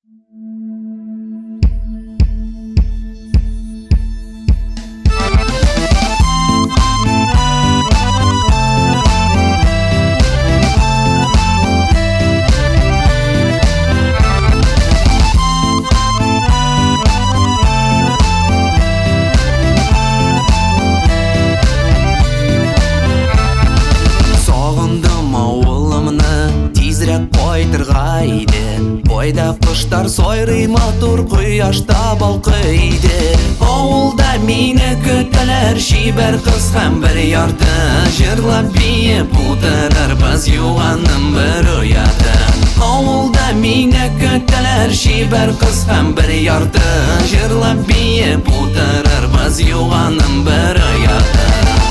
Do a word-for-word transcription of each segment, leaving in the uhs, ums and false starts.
Бойда құштар сойрый матур құяшта балқиды. Ауылда мені күтілер шибер қыз һәм бір ярды. Жырлап бейіп отырар біз юғаным бір ұяды. Ауылда мені күтілер шибер қыз һәм бір ярды. Жырлап бейіп отырар біз юғаным бір ұяды.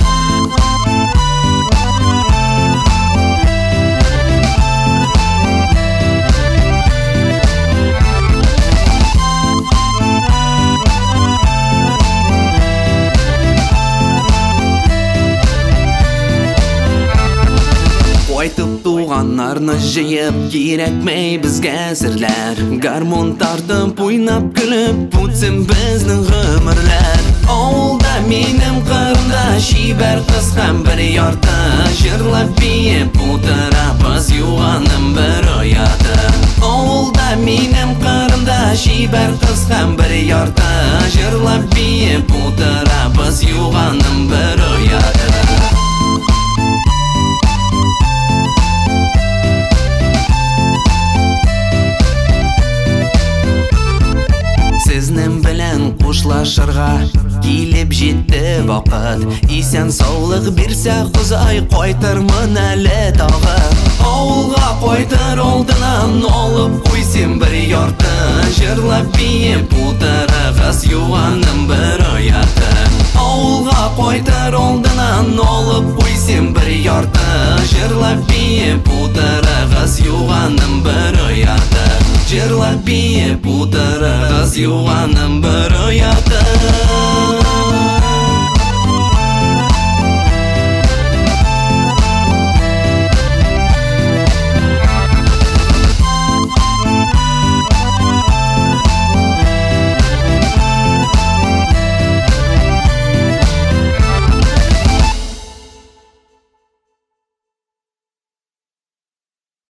Қайтып туғанарны жиып керекмей бізге сірлер. Гармон тартып ойнап күліп өтсін біздің ғұмырлар. Ауылда менің қырымда шибер қыз һәм бір ярды. Жырлап бейіп отырапыз юғаным бір ұяды. Ауылда менің қырымда шибер қыз һәм бір ярды. Жырлап бейіп отырапыз юғаным бір ұяды. Сезнем белән кушлашырга килеп җитте вакыт. Исән саулык бирсә Хозай кайтырмын әле тагы. Авылга кайтыр алдыннан алып куйсым бір ярты. Җырлап бейеп утырыгыз юганым бір ұяты. Авылга кайтыр алдыннан алып куйсым бір ярты. Җырлап бейеп утырыгыз юганым бір ұяты. Жырлап бейіп отырығыз юғаным бір ұяты.